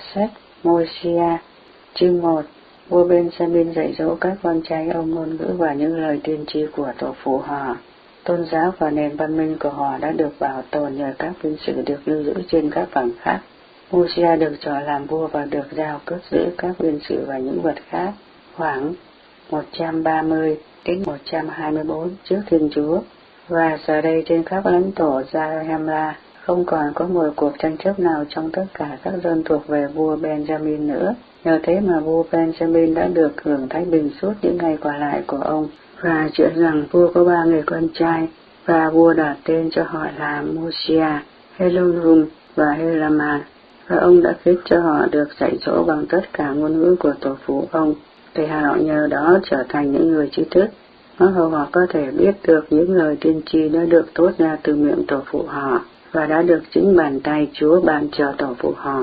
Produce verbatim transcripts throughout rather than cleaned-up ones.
Sách Môi-se chương một. Vua Benjamin dạy dỗ các con trai ông ngôn ngữ và những lời tiên tri của tổ phụ họ. Tôn giáo và nền văn minh của họ đã được bảo tồn nhờ các viên sử được lưu giữ trên các bảng khác. Môi-se được chọn làm vua và được giao cất giữ các viên sử và những vật khác khoảng một trăm ba mươi đến một trăm hai mươi bốn trước Thiên Chúa. Và giờ đây trên khắp lãnh thổ Zarahemla không còn có một cuộc tranh chấp nào trong tất cả các dân thuộc về vua Benjamin nữa. Nhờ thế mà vua Benjamin đã được hưởng thái bình suốt những ngày còn lại của ông. Và chuyện rằng vua có ba người con trai, và vua đặt tên cho họ là Mosiah, Helurum và Helaman. Và ông đã khiến cho họ được dạy dỗ bằng tất cả ngôn ngữ của tổ phụ ông, để họ nhờ đó trở thành những người trí thức. Nó hầu họ có thể biết được những lời tiên tri đã được thốt ra từ miệng tổ phụ họ, và đã được chính bàn tay Chúa ban cho tổ phụ họ.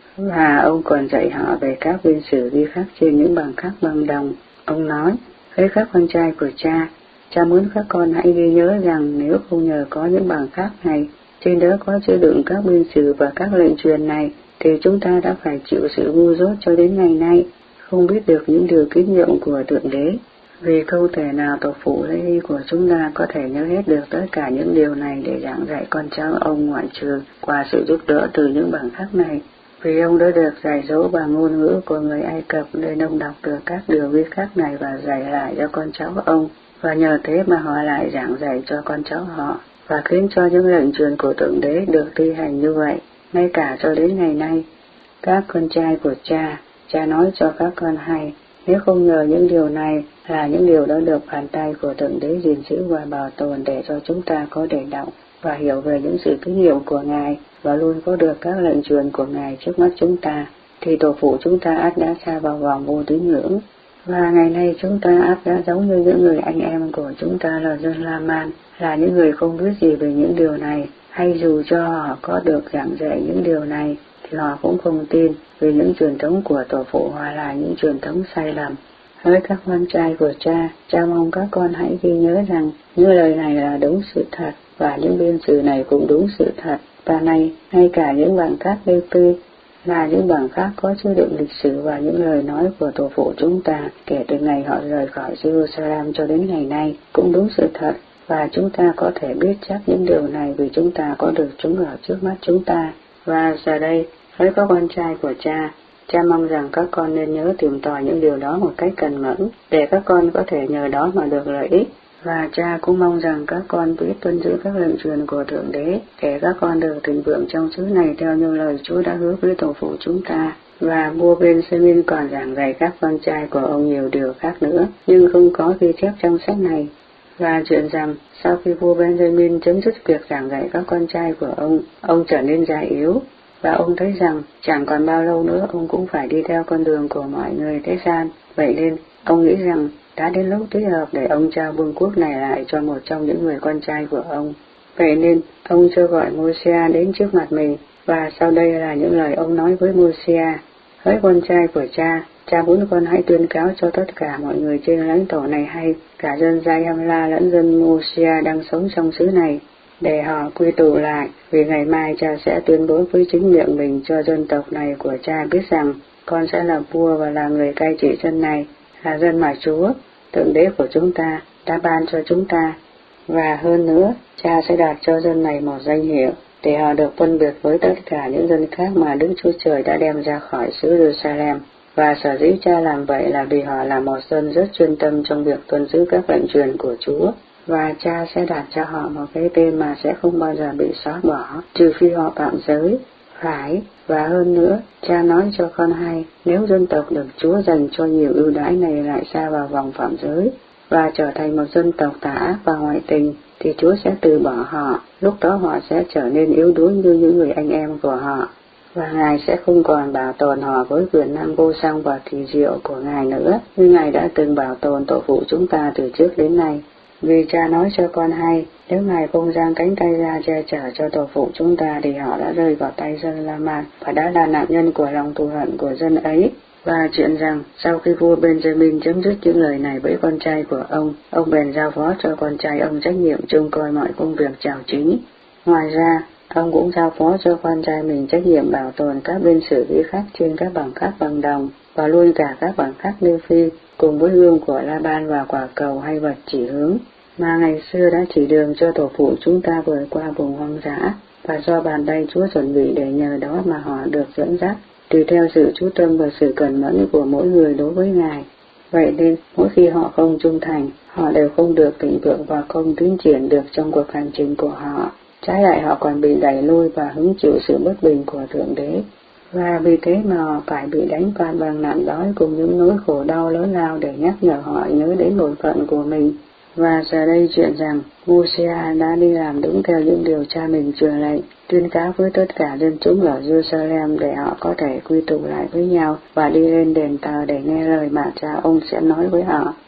Và ông còn dạy họ về các viên sử ghi khắc trên những bằng khắc bằng đồng. Ông nói, hỡi các con trai của cha, cha muốn các con hãy ghi nhớ rằng nếu không nhờ có những bằng khắc này, trên đó có chứa đựng các viên sử và các lệnh truyền này, thì chúng ta đã phải chịu sự ngu dốt cho đến ngày nay, không biết được những điều kinh nghiệm của Thượng Đế. Vì không thể nào tổ phụ lễ nghi của chúng ta có thể nhớ hết được tất cả những điều này để giảng dạy con cháu ông, ngoại trừ qua sự giúp đỡ từ những bằng khắc này. Vì ông đã được dạy dỗ bằng ngôn ngữ của người Ai Cập, nên ông đọc được các điều ghi khắc này và dạy lại cho con cháu ông, và nhờ thế mà họ lại giảng dạy cho con cháu họ, và khiến cho những lệnh truyền của Thượng Đế được thi hành như vậy, ngay cả cho đến ngày nay. Các con trai của cha, cha nói cho các con hay, nếu không nhờ những điều này là những điều đã được bàn tay của Thượng Đế gìn giữ và bảo tồn để cho chúng ta có để đọc và hiểu về những sự kinh nghiệm của Ngài, và luôn có được các lệnh truyền của Ngài trước mắt chúng ta, thì tổ phụ chúng ta ắt đã xa vào vòng vô tín ngưỡng. Và ngày nay chúng ta ắt đã giống như những người anh em của chúng ta là dân La-man, là những người không biết gì về những điều này, hay dù cho họ có được giảng dạy những điều này, thì họ cũng không tin, vì những truyền thống của tổ phụ họ là những truyền thống sai lầm. Hỡi các con trai của cha, cha mong các con hãy ghi nhớ rằng những lời này là đúng sự thật, và những viên sử này cũng đúng sự thật. Và này, ngay cả những bản khắc lê pê là những bản khắc có chứa đựng lịch sử và những lời nói của tổ phụ chúng ta kể từ ngày họ rời khỏi Jerusalem cho đến ngày nay cũng đúng sự thật, và chúng ta có thể biết chắc những điều này vì chúng ta có được chúng ở trước mắt chúng ta. Và giờ đây, với các con trai của cha, cha mong rằng các con nên nhớ tìm tòi những điều đó một cách cần mẫn, để các con có thể nhờ đó mà được lợi ích. Và cha cũng mong rằng các con biết tuân giữ các lệnh truyền của Thượng Đế, để các con được thịnh vượng trong xứ này theo như lời Chúa đã hứa với tổ phụ chúng ta. Và vua Benjamin còn giảng dạy các con trai của ông nhiều điều khác nữa, nhưng không có ghi chép trong sách này. Và chuyện rằng, sau khi vua Benjamin chấm dứt việc giảng dạy các con trai của ông, ông trở nên già yếu, và ông thấy rằng chẳng còn bao lâu nữa ông cũng phải đi theo con đường của mọi người thế gian. Vậy nên, ông nghĩ rằng đã đến lúc thích hợp để ông trao vương quốc này lại cho một trong những người con trai của ông. Vậy nên, ông kêu gọi Môi-se đến trước mặt mình, và sau đây là những lời ông nói với Môi-se. Hỡi con trai của cha, cha muốn con hãy tuyên cáo cho tất cả mọi người trên lãnh thổ này hay, cả dân Zarahemla lẫn dân Môi-se đang sống trong xứ này, để họ quy tụ lại, vì ngày mai cha sẽ tuyên bố với chính miệng mình cho dân tộc này của cha biết rằng con sẽ là vua và là người cai trị dân này, là dân mà Chúa, Thượng Đế của chúng ta, đã ban cho chúng ta. Và hơn nữa, cha sẽ đặt cho dân này một danh hiệu, để họ được phân biệt với tất cả những dân khác mà Đức Chúa Trời đã đem ra khỏi xứ Jerusalem. Và sở dĩ cha làm vậy là vì họ là một dân rất chuyên tâm trong việc tuân giữ các lệnh truyền của Chúa. Và cha sẽ đặt cho họ một cái tên mà sẽ không bao giờ bị xóa bỏ, trừ phi họ phạm giới. Phải, và hơn nữa, cha nói cho con hay, nếu dân tộc được Chúa dành cho nhiều ưu đãi này lại xa vào vòng phạm giới, và trở thành một dân tộc tà ác và ngoại tình, thì Chúa sẽ từ bỏ họ, lúc đó họ sẽ trở nên yếu đuối như những người anh em của họ. Và Ngài sẽ không còn bảo tồn họ với quyền năng vô song và kỳ diệu của Ngài nữa, như Ngài đã từng bảo tồn tổ phụ chúng ta từ trước đến nay. Vì cha nói cho con hay, nếu Ngài không giang cánh tay ra che chở cho tổ phụ chúng ta, thì họ đã rơi vào tay dân La-man và đã là nạn nhân của lòng thù hận của dân ấy. Và chuyện rằng, sau khi vua Benjamin chấm dứt những lời này với con trai của ông, ông bèn giao phó cho con trai ông trách nhiệm trông coi mọi công việc chào chính. Ngoài ra, Ông cũng giao phó cho con trai mình trách nhiệm bảo tồn các bên sử ghi khắc trên các bảng khắc bằng đồng và luôn cả các bảng khắc lưu phi cùng với gương của La Ban và quả cầu hay vật chỉ hướng mà ngày xưa đã chỉ đường cho tổ phụ chúng ta vượt qua vùng hoang dã, và do bàn tay Chúa chuẩn bị để nhờ đó mà họ được dẫn dắt, tùy theo sự chú tâm và sự cẩn mẫn của mỗi người đối với Ngài. Vậy nên, mỗi khi họ không trung thành, họ đều không được thịnh vượng và không tiến triển được trong cuộc hành trình của họ. Trái lại họ còn bị đẩy lui và hứng chịu sự bất bình của Thượng Đế. Và vì thế mà họ phải bị đánh phạt bằng nạn đói cùng những nỗi khổ đau lớn lao để nhắc nhở họ nhớ đến bổn phận của mình. Và giờ đây chuyện rằng Mô-se-a đã đi làm đúng theo những điều cha mình truyền lệnh, tuyên cáo với tất cả dân chúng ở Jerusalem để họ có thể quy tụ lại với nhau và đi lên đền thờ để nghe lời mà cha ông sẽ nói với họ.